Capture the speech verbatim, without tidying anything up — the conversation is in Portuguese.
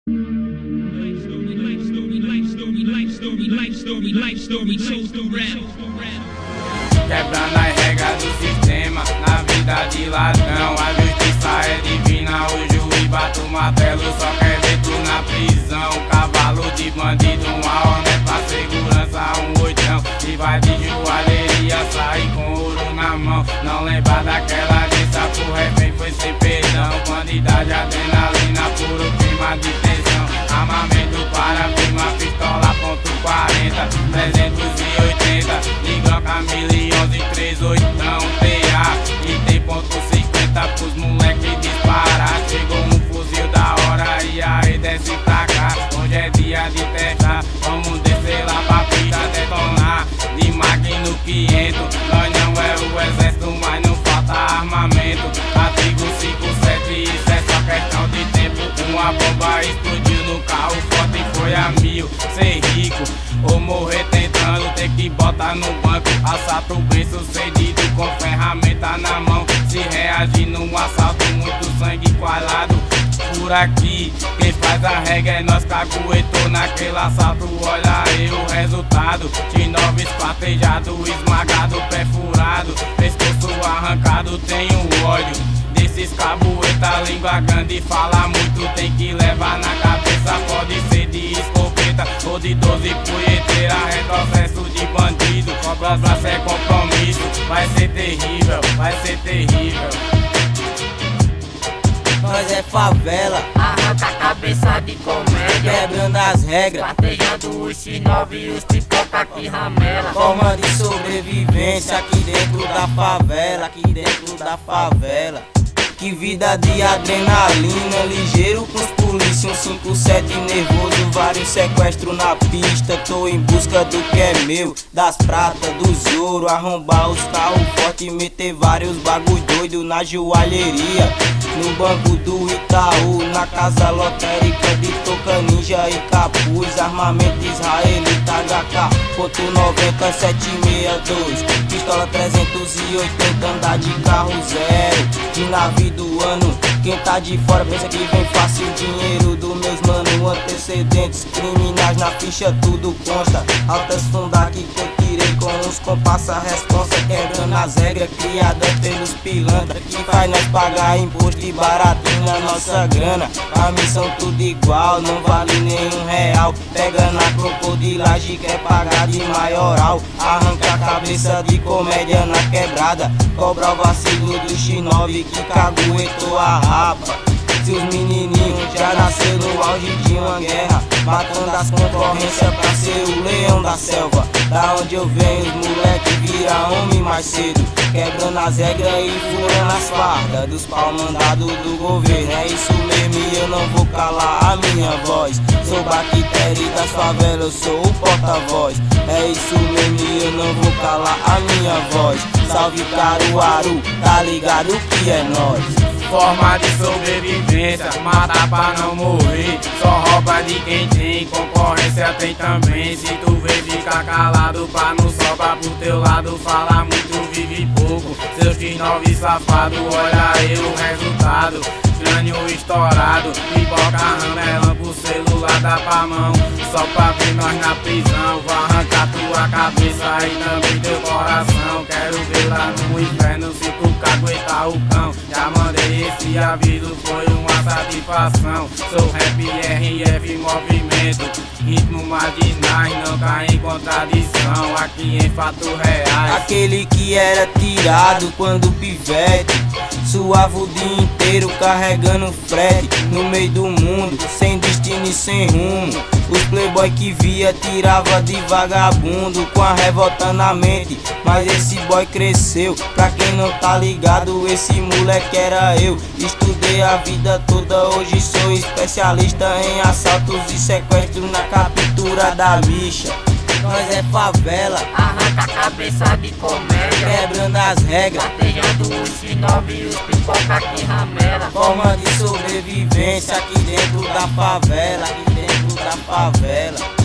Life story, life story, life story, life story, life story, life story, chose to rap. Quebrando as regras do sistema, na vida de ladrão. A justiça é divina, o juiz bate o martelo, só quer ver tu na prisão. Cavalo de bandido, uma honra pra segurança, um oitão. E vai de joalheria, sai com ouro na mão. Não lembra daquela lista, pro refém foi sem perdão. Bandidade, adrenalina, puro clima de tensão. Armamento para firma, pistola ponto quarenta, trezentos e oitenta, ligam camilhões e três oitão T A. E tem ponto cinquenta pros moleque disparar. Chegou um fuzil da hora e aí desce pra cá. Hoje é dia de testar, vamos descer lá pra pista detonar. De Magno quinhentos, nós não é o exército, mas não falta armamento. Artigo cinquenta e sete, isso é só questão de tempo. Uma bomba explodiu no carro forte e foi a mil. Ser rico ou morrer tentando, ter que botar no banco. Assalto bem sucedido com ferramenta na mão. Se reagir num assalto, muito sangue coalhado. Por aqui, quem faz a regra é nós, caguetou naquele assalto. Olha aí o resultado, de nove esquartejado, esmagado, perfurado, pescoço arrancado. Tenho ódio desses cabueta, língua grande, fala muito, tem que levar na cabeça. Pode ser de escopeta ou de doze punheteira. Retrocesso de bandido, cobras pra ser compromisso. Vai ser terrível, vai ser terrível. Nós é favela, arranca a cabeça de comédia, quebrando as regras, batejando os X nove e os pipoca que ramela. forma de sobrevivência aqui dentro da favela, aqui dentro da favela. Que vida de adrenalina, ligeiro com os polícia, um cinco sete nervoso, vários sequestros na pista. Tô em busca do que é meu, das pratas, dos ouro, arrombar os carros fortes, meter vários bagulho doido na joalheria. No banco do Itaú, na casa lotérica de Toca Ninja e Capuz. Armamento israelita H K ponto noventa sete seis dois, pistola trezentos e oitenta, andar de carro zero, de navio do ano. Quem tá de fora pensa que vem fácil, dinheiro do meus mano. Antecedentes criminais na ficha tudo consta. Altas fundas que eu tirei com os compassa responsa. Quebrando as regras criadas pelos pilantras, que faz nós pagar imposto e baratinho na nossa grana. A missão tudo igual, não vale nenhum real. Pega na crocodilagem, quer pagar de maioral. Arranca a cabeça de comédia na quebrada, cobra o vacilo do X nove que caguetou a rapa. Seus menininhos já nasceu no auge de uma guerra, matando as concorrências pra ser o leão da selva. Da onde eu venho, os moleque vira homem mais cedo, quebrando as regras e furando as fardas dos pau mandados do governo. É isso mesmo e eu não vou calar a minha voz. Sou bactéria das favelas, eu sou o porta-voz. É isso mesmo e eu não vou calar a minha voz. Salve Caruaru, tá ligado que é nós. Forma de sobrevivência, mata pra não morrer. Só rouba de quem tem, concorrência tem também. Se tu vê, fica calado pra não sobrar pro teu lado. Fala muito, vive pouco, seus X nove safado. Olha aí o resultado, crânio estourado, pipoca ramelão pro celular dá pra mão. Só pra ver nós na prisão, vou arrancar tua cabeça e também teu coração. Quero ver lá no inferno se tu caguetar o cão. Já mandei esse aviso, foi uma satisfação. Sou rap R F movimento, ritmo marginais, não cai em contradição. Aqui em fato reais, aquele que era tirado quando pivete, suava o dia inteiro carregando frete, no meio do mundo, sem destino e sem rumo. Os playboy que via tirava de vagabundo, com a revolta na mente, mas esse boy cresceu. Pra quem não tá ligado, esse moleque era eu. Estudei a vida toda, hoje sou especialista em assaltos e sequestros na captura da bicha. Nós é favela, arranca a cabeça de comédia, quebrando as regras, batejando os X nove e os pipoca que ramela. forma de sobrevivência aqui dentro da favela, aqui dentro da favela.